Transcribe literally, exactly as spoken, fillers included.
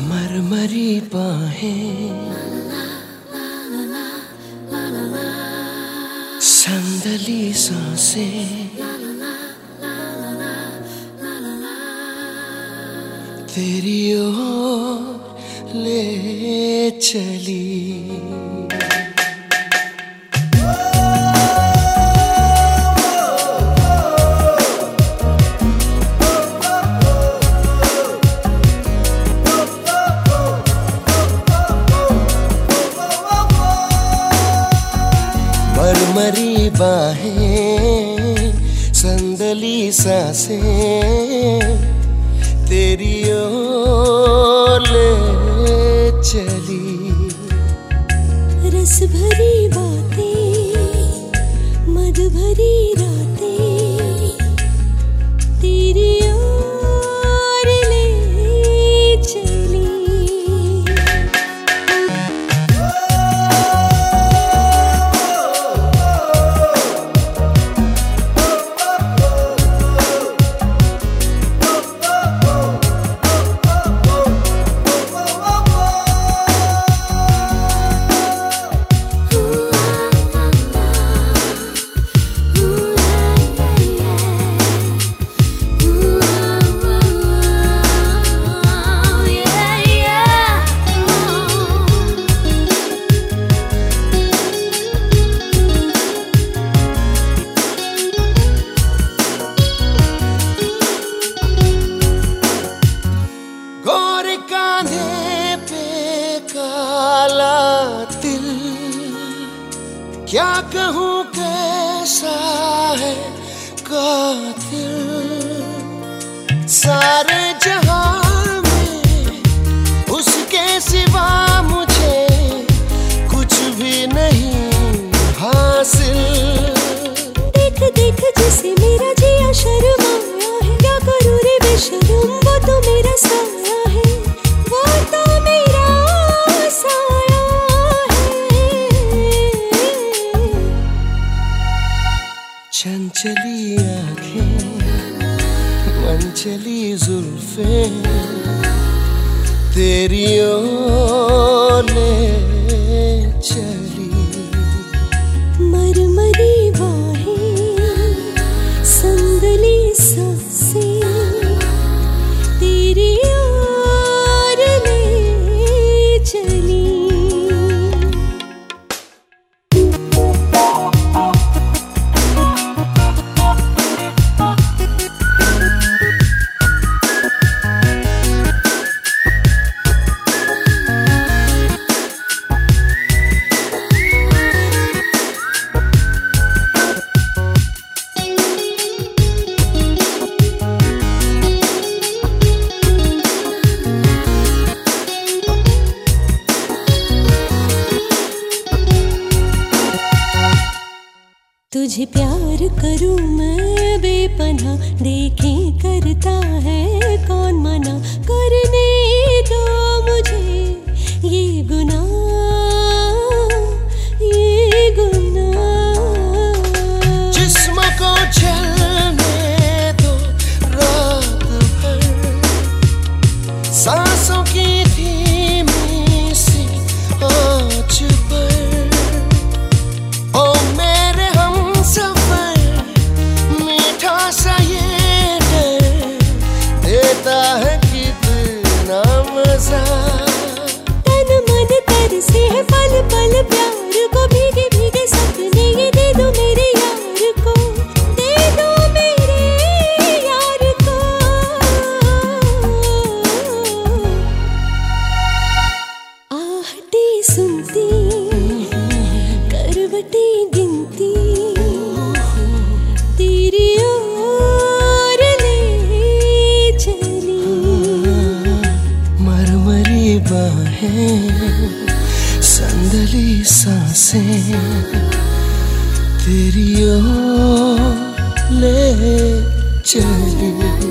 मरमरी बाहें, संदली सांसें, तेरी ओर ले चली। मरमरी बाहें, संदली सांसें, तेरी ओर ले चली। रस भरी बातें, मद भरी रातें, तेरी ओर ले चली। कांधे पे काला तिल, क्या कहूँ कैसा है कातिल। सारे जहां में उसके सिवा मुझे कुछ भी नहीं हासिल। देख देख जिसे मेरा जिया शर्माया है, क्या करूँ रे बेशर्म, वो तो मेरा साया है, वो तो मेरा साया है। चंचली आँखें, मंचली जुल्फें, तेरी ओर ले चली। मरमरी बाहें, संदली सांसें, तेरी ओर ले चली। तुझे प्यार करूं मैं बेपनाह, देखें करता है कौन मना, करने दो मुझे ये गुनाह, ये गुनाह। जिस्म को चलने दो रात भर, सांसों की धीमी सी आँच पर। ओ मेरे हमसफर, मीठा सा ये डर देता है कितना मजा। तन मन तरसे है पल पल प्यार को, भीगे भीगे सपने ये दे दो मेरे यार को, दे दो मेरे यार को। आहटे सुनती, करवटे गिनती, तेरी ओर ले चली। मरमरी बाहें, संदली सांसें, तेरी ओर ले चली।